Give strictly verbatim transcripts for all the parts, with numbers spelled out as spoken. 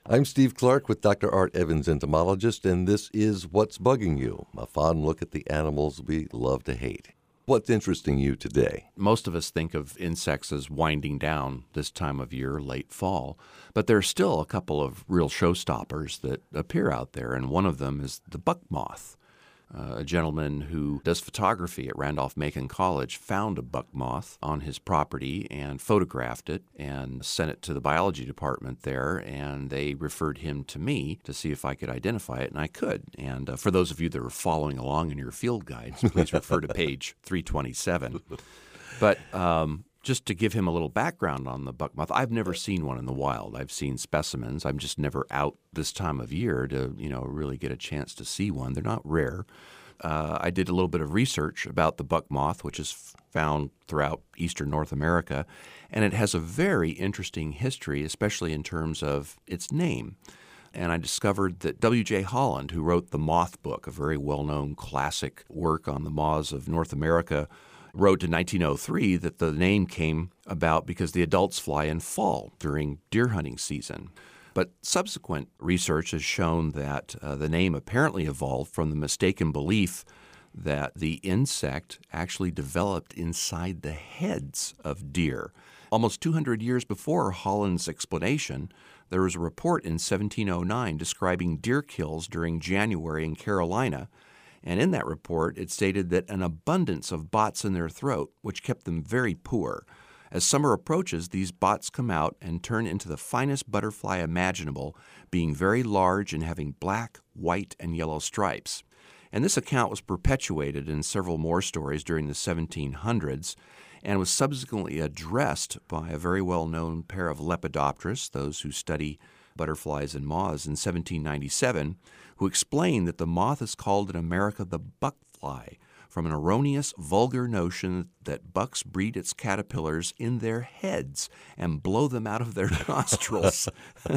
I'm Steve Clark with Doctor Art Evans, entomologist, and this is What's Bugging You, a fun look at the animals we love to hate. What's interesting you today? Most of us think of insects as winding down this time of year, late fall, but there are still a couple of real showstoppers that appear out there, and one of them is the buck moth. Uh, a gentleman who does photography at Randolph-Macon College found a buck moth on his property and photographed it and sent it to the biology department there, and they referred him to me to see if I could identify it, and I could. And uh, for those of you that are following along in your field guides, please refer to page three twenty-seven. But um, just to give him a little background on the buck moth, I've never seen one in the wild. I've seen specimens. I'm just never out this time of year to, you know, really get a chance to see one. They're not rare. Uh, I did a little bit of research about the buck moth, which is found throughout eastern North America, and it has a very interesting history, especially in terms of its name. And I discovered that W J Holland, who wrote the Moth Book, a very well-known classic work on the moths of North America, wrote in nineteen oh three that the name came about because the adults fly in fall during deer hunting season. But subsequent research has shown that uh, the name apparently evolved from the mistaken belief that the insect actually developed inside the heads of deer. Almost two hundred years before Holland's explanation, there was a report in seventeen oh nine describing deer kills during January in Carolina. And in that report, it stated that an abundance of bots in their throat, which kept them very poor. As summer approaches, these bots come out and turn into the finest butterfly imaginable, being very large and having black, white, and yellow stripes. And this account was perpetuated in several more stories during the seventeen hundreds and was subsequently addressed by a very well-known pair of lepidopterists, those who study butterflies and moths, in seventeen ninety-seven, who explained that the moth is called in America the buckfly, from an erroneous, vulgar notion that bucks breed its caterpillars in their heads and blow them out of their nostrils.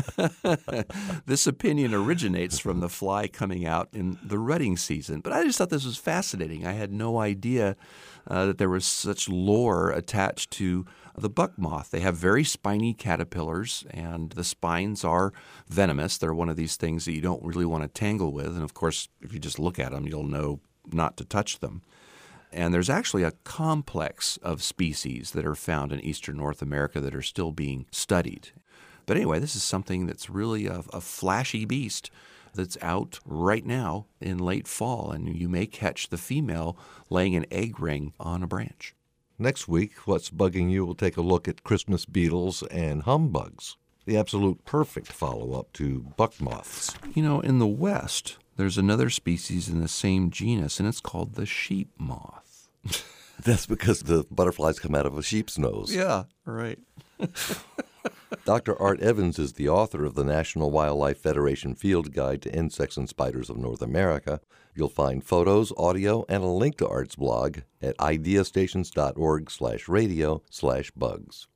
This opinion originates from the fly coming out in the rutting season. But I just thought this was fascinating. I had no idea uh, that there was such lore attached to the buck moth. They have very spiny caterpillars, and the spines are venomous. They're one of these things that you don't really want to tangle with. And, of course, if you just look at them, you'll know not to touch them. And there's actually a complex of species that are found in eastern North America that are still being studied. But anyway, this is something that's really a, a flashy beast that's out right now in late fall, and you may catch the female laying an egg ring on a branch. Next week, What's Bugging You will take a look at Christmas beetles and humbugs, the absolute perfect follow-up to buck moths. You know, in the West, there's another species in the same genus, and it's called the sheep moth. That's because the butterflies come out of a sheep's nose. Yeah, right. Doctor Art Evans is the author of the National Wildlife Federation Field Guide to Insects and Spiders of North America. You'll find photos, audio, and a link to Art's blog at ideastations.org slash radio slash bugs.